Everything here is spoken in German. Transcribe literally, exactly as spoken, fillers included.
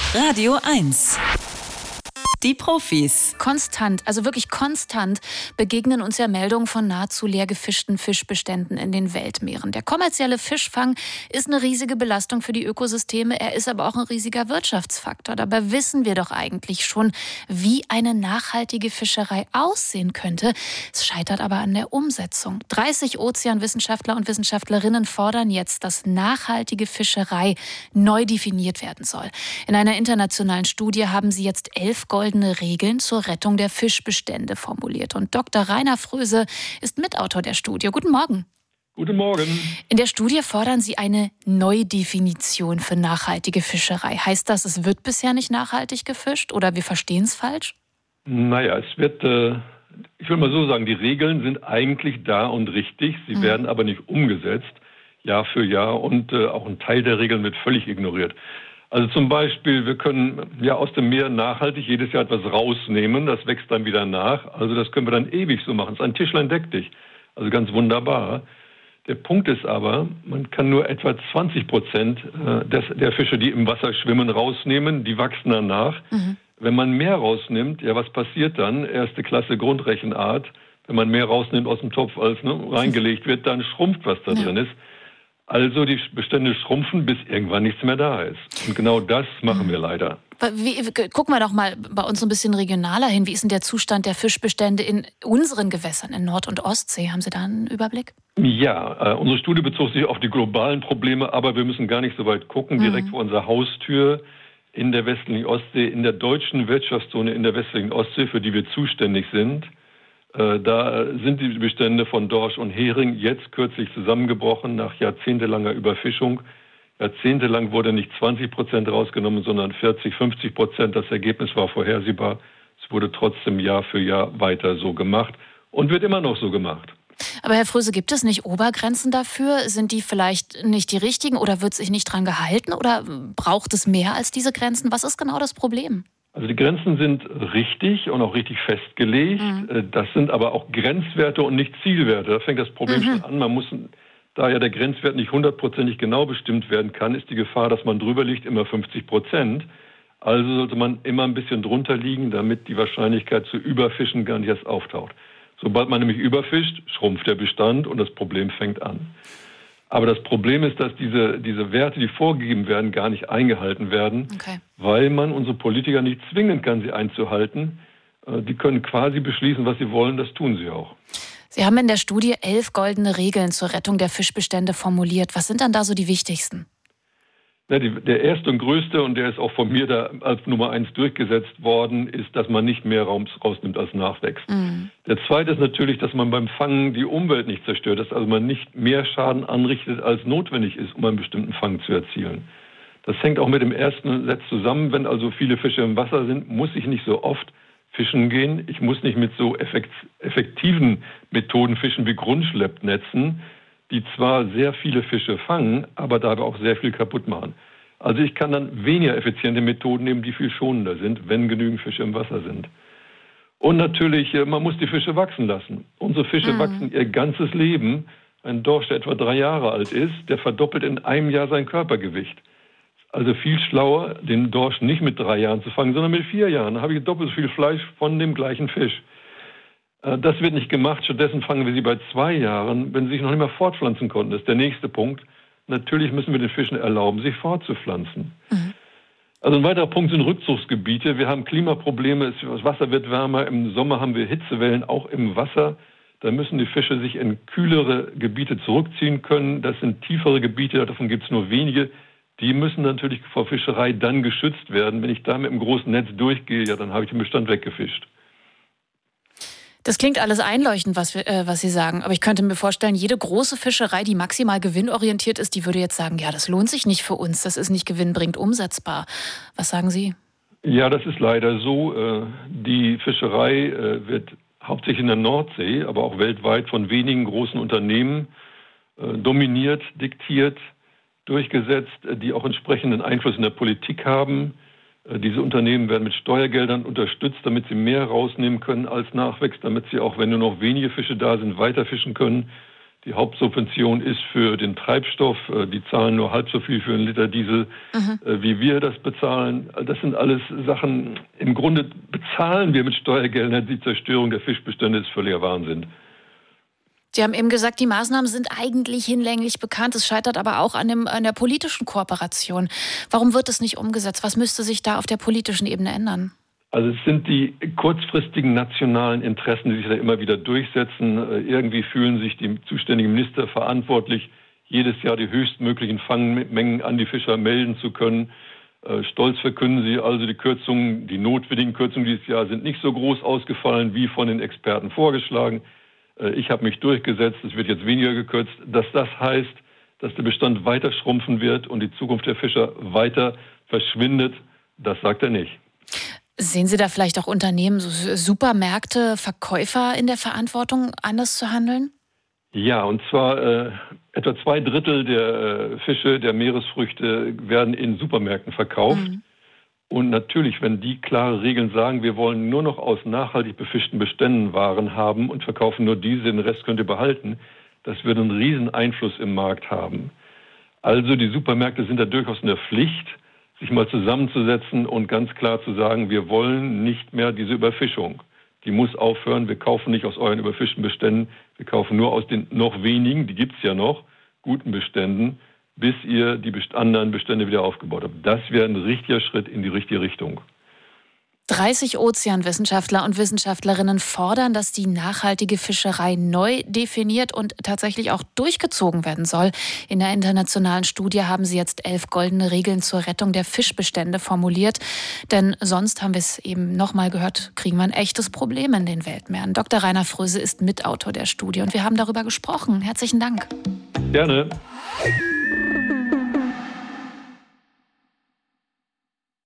Radio eins. Die Profis. Konstant, also wirklich konstant, begegnen uns ja Meldungen von nahezu leer gefischten Fischbeständen in den Weltmeeren. Der kommerzielle Fischfang ist eine riesige Belastung für die Ökosysteme. Er ist aber auch ein riesiger Wirtschaftsfaktor. Dabei wissen wir doch eigentlich schon, wie eine nachhaltige Fischerei aussehen könnte. Es scheitert aber an der Umsetzung. dreißig Ozeanwissenschaftler und Wissenschaftlerinnen fordern jetzt, dass nachhaltige Fischerei neu definiert werden soll. In einer internationalen Studie haben sie jetzt elf goldene Regeln zur Rettung der Fischbestände formuliert. Und Doktor Rainer Fröse ist Mitautor der Studie. Guten Morgen. Guten Morgen. In der Studie fordern Sie eine Neudefinition für nachhaltige Fischerei. Heißt das, es wird bisher nicht nachhaltig gefischt oder wir verstehen es falsch? Naja, es wird, äh, ich will mal so sagen, die Regeln sind eigentlich da und richtig. Sie mhm. werden aber nicht umgesetzt, Jahr für Jahr. Und äh, auch ein Teil der Regeln wird völlig ignoriert. Also zum Beispiel, wir können ja aus dem Meer nachhaltig jedes Jahr etwas rausnehmen, das wächst dann wieder nach. Also das können wir dann ewig so machen. Es ist ein Tischlein deck dich. Also ganz wunderbar. Der Punkt ist aber, man kann nur etwa zwanzig Prozent der Fische, die im Wasser schwimmen, rausnehmen. Die wachsen dann nach. Mhm. Wenn man mehr rausnimmt, ja, was passiert dann? Erste Klasse Grundrechenart. Wenn man mehr rausnimmt aus dem Topf, als ne, reingelegt wird, dann schrumpft, was da ja. drin ist. Also die Bestände schrumpfen, bis irgendwann nichts mehr da ist. Und genau das machen wir leider. Wie, gucken wir doch mal bei uns so ein bisschen regionaler hin. Wie ist denn der Zustand der Fischbestände in unseren Gewässern, in Nord- und Ostsee? Haben Sie da einen Überblick? Ja, äh, unsere Studie bezog sich auf die globalen Probleme, aber wir müssen gar nicht so weit gucken. Mhm. Direkt vor unserer Haustür in der westlichen Ostsee, in der deutschen Wirtschaftszone in der westlichen Ostsee, für die wir zuständig sind. Da sind die Bestände von Dorsch und Hering jetzt kürzlich zusammengebrochen nach jahrzehntelanger Überfischung. Jahrzehntelang wurde nicht zwanzig Prozent rausgenommen, sondern vierzig, fünfzig Prozent. Das Ergebnis war vorhersehbar. Es wurde trotzdem Jahr für Jahr weiter so gemacht und wird immer noch so gemacht. Aber Herr Fröse, gibt es nicht Obergrenzen dafür? Sind die vielleicht nicht die richtigen oder wird sich nicht dran gehalten? Oder braucht es mehr als diese Grenzen? Was ist genau das Problem? Also die Grenzen sind richtig und auch richtig festgelegt. Mhm. Das sind aber auch Grenzwerte und nicht Zielwerte. Da fängt das Problem mhm. schon an. Man muss, da ja der Grenzwert nicht hundertprozentig genau bestimmt werden kann, ist die Gefahr, dass man drüber liegt, immer fünfzig Prozent. Also sollte man immer ein bisschen drunter liegen, damit die Wahrscheinlichkeit zu Überfischen gar nicht erst auftaucht. Sobald man nämlich überfischt, schrumpft der Bestand und das Problem fängt an. Aber das Problem ist, dass diese, diese Werte, die vorgegeben werden, gar nicht eingehalten werden, okay. weil man unsere Politiker nicht zwingen kann, sie einzuhalten. Die können quasi beschließen, was sie wollen, das tun sie auch. Sie haben in der Studie elf goldene Regeln zur Rettung der Fischbestände formuliert. Was sind dann da so die wichtigsten? Ja, die, der erste und größte, und der ist auch von mir da als Nummer eins durchgesetzt worden, ist, dass man nicht mehr Raum rausnimmt, als nachwächst. Mhm. Der zweite ist natürlich, dass man beim Fangen die Umwelt nicht zerstört, dass also man nicht mehr Schaden anrichtet, als notwendig ist, um einen bestimmten Fang zu erzielen. Das hängt auch mit dem ersten Satz zusammen. Wenn also viele Fische im Wasser sind, muss ich nicht so oft fischen gehen. Ich muss nicht mit so effekt, effektiven Methoden fischen wie Grundschleppnetzen, die zwar sehr viele Fische fangen, aber dabei auch sehr viel kaputt machen. Also ich kann dann weniger effiziente Methoden nehmen, die viel schonender sind, wenn genügend Fische im Wasser sind. Und natürlich, man muss die Fische wachsen lassen. Unsere Fische mhm. wachsen ihr ganzes Leben. Ein Dorsch, der etwa drei Jahre alt ist, der verdoppelt in einem Jahr sein Körpergewicht. Also viel schlauer, den Dorsch nicht mit drei Jahren zu fangen, sondern mit vier Jahren. Da habe ich doppelt so viel Fleisch von dem gleichen Fisch. Das wird nicht gemacht. Stattdessen fangen wir sie bei zwei Jahren, wenn sie sich noch nicht mal fortpflanzen konnten. Das ist der nächste Punkt. Natürlich müssen wir den Fischen erlauben, sich fortzupflanzen. Mhm. Also ein weiterer Punkt sind Rückzugsgebiete. Wir haben Klimaprobleme, das Wasser wird wärmer. Im Sommer haben wir Hitzewellen, auch im Wasser. Da müssen die Fische sich in kühlere Gebiete zurückziehen können. Das sind tiefere Gebiete, davon gibt es nur wenige. Die müssen natürlich vor Fischerei dann geschützt werden. Wenn ich da mit einem großen Netz durchgehe, ja, dann habe ich den Bestand weggefischt. Das klingt alles einleuchtend, was, wir, äh, was Sie sagen. Aber ich könnte mir vorstellen, jede große Fischerei, die maximal gewinnorientiert ist, die würde jetzt sagen, ja, das lohnt sich nicht für uns, das ist nicht gewinnbringend umsetzbar. Was sagen Sie? Ja, das ist leider so. Die Fischerei wird hauptsächlich in der Nordsee, aber auch weltweit von wenigen großen Unternehmen dominiert, diktiert, durchgesetzt, die auch entsprechenden Einfluss in der Politik haben. Diese Unternehmen werden mit Steuergeldern unterstützt, damit sie mehr rausnehmen können als nachwächst, damit sie auch, wenn nur noch wenige Fische da sind, weiter fischen können. Die Hauptsubvention ist für den Treibstoff. Die zahlen nur halb so viel für einen Liter Diesel, mhm. wie wir das bezahlen. Das sind alles Sachen, im Grunde bezahlen wir mit Steuergeldern die Zerstörung der Fischbestände, ist völliger Wahnsinn. Sie haben eben gesagt, die Maßnahmen sind eigentlich hinlänglich bekannt. Es scheitert aber auch an, dem, an der politischen Kooperation. Warum wird es nicht umgesetzt? Was müsste sich da auf der politischen Ebene ändern? Also es sind die kurzfristigen nationalen Interessen, die sich da immer wieder durchsetzen. Irgendwie fühlen sich die zuständigen Minister verantwortlich, jedes Jahr die höchstmöglichen Fangmengen an die Fischer melden zu können. Stolz verkünden sie also, die Kürzungen, die notwendigen Kürzungen dieses Jahr sind nicht so groß ausgefallen, wie von den Experten vorgeschlagen. Ich habe mich durchgesetzt, es wird jetzt weniger gekürzt. Dass das heißt, dass der Bestand weiter schrumpfen wird und die Zukunft der Fischer weiter verschwindet, das sagt er nicht. Sehen Sie da vielleicht auch Unternehmen, so Supermärkte, Verkäufer in der Verantwortung, anders zu handeln? Ja, und zwar äh, etwa zwei Drittel der äh, Fische, der Meeresfrüchte werden in Supermärkten verkauft. Mhm. Und natürlich, wenn die klare Regeln sagen, wir wollen nur noch aus nachhaltig befischten Beständen Waren haben und verkaufen nur diese, den Rest könnt ihr behalten, das wird einen riesen Einfluss im Markt haben. Also die Supermärkte sind da durchaus in der Pflicht, sich mal zusammenzusetzen und ganz klar zu sagen, wir wollen nicht mehr diese Überfischung. Die muss aufhören, wir kaufen nicht aus euren überfischten Beständen, wir kaufen nur aus den noch wenigen, die gibt es ja noch, guten Beständen, bis ihr die anderen Bestände wieder aufgebaut habt. Das wäre ein richtiger Schritt in die richtige Richtung. dreißig Ozeanwissenschaftler und Wissenschaftlerinnen fordern, dass die nachhaltige Fischerei neu definiert und tatsächlich auch durchgezogen werden soll. In der internationalen Studie haben sie jetzt elf goldene Regeln zur Rettung der Fischbestände formuliert. Denn sonst, haben wir es eben noch mal gehört, kriegen wir ein echtes Problem in den Weltmeeren. Doktor Rainer Fröse ist Mitautor der Studie und wir haben darüber gesprochen. Herzlichen Dank. Gerne.